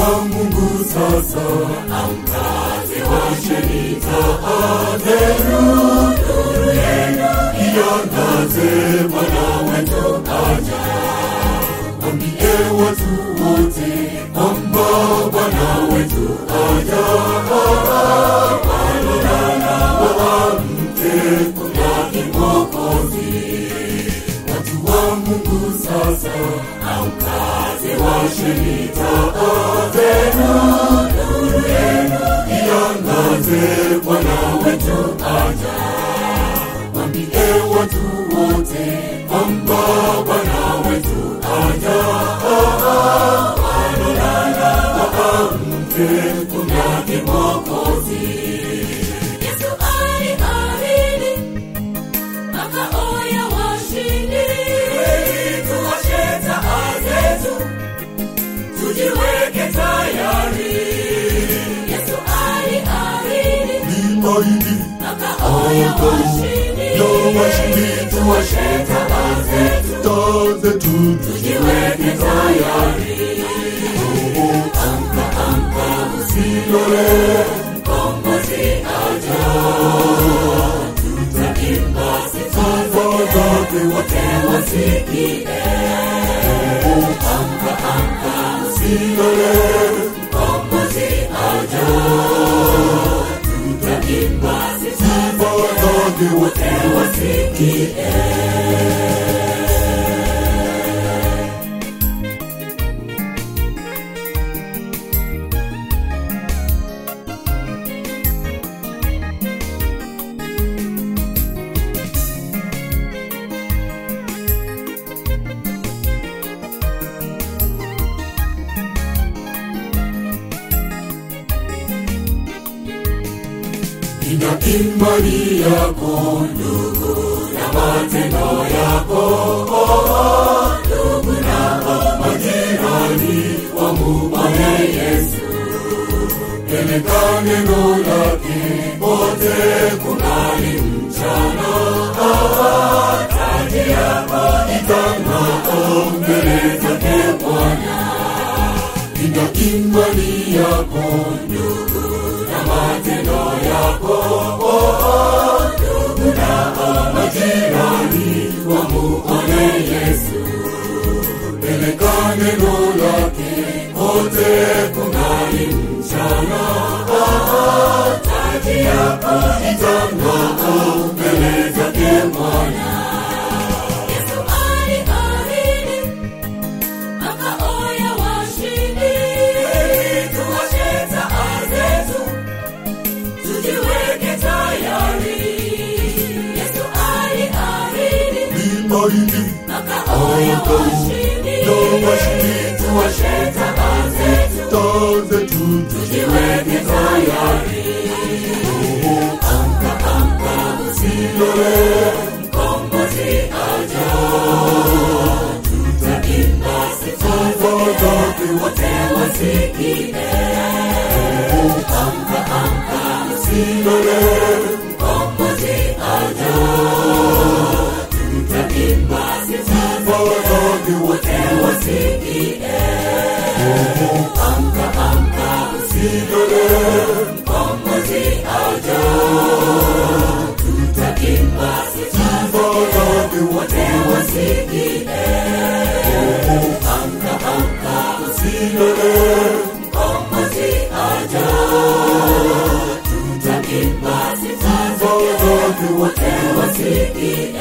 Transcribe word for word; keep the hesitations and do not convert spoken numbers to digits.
wa Mungu sasa, amkaze washeni taa zenu, nuru yenu iangaze, Bwana wetu aja. Waambie watu wote kwamba Bwana wetu aja. Walolala waamke, kumlaki Mwokozi. Watu wa Mungu sasa, amkaze washeni taa zenu, nuru yenu iangaze, Bwana wetu aja. Waambie watu wote kwamba Bwana wetu aja. Walolala waamke, kumlaki Mwokozi. Yesu aliahidi makao ya washindi. Tuwashe taa zetu, tujiweke tayari. Yesu aliahidi makao ya washindi. Tuwashe taa zetu, tujiweke tayari. Amka, amka, usilale, Mkombozi aja. Tutaimba sifa zake, wote wasikie. Amka, amka, usilale, Mkombozi aja. Tutaimba sifa zake, wote wasikie. Ina imani yako ndugu, na matendo yako ndugu, na majirani wamuone Yesu. Peleka neno lake pote kungali mchana. Taji yako itang'aa mbele zake Bwana. Ina imani yako ndugu, na matendo yako ndugu, na majirani wamuone Yesu. Peleka neno lake kote kungali mchana. Taji yako itang'aa mbele zake Bwana. Yesu aliahidi makao ya washindi. Tuwashe taa zetu, tujiweke tayari. Yesu aliahidi makao ya washindi. Tuwashe taa zetu, tujiweke tayari. Amka, amka, usilale, Mkombozi aja. Tutaimba sifa zake, wote wasikie. Amka, amka, usilale, Mkombozi aja. Tutaimba sifa zake, wote wasikie. Amka, amka, usilale, Mkombozi aja. Tutaimba sifa zake, wote wasikie. Amka, amka, usilale, Mkombozi aja. Tutaimba sifa zake, wote wasikie.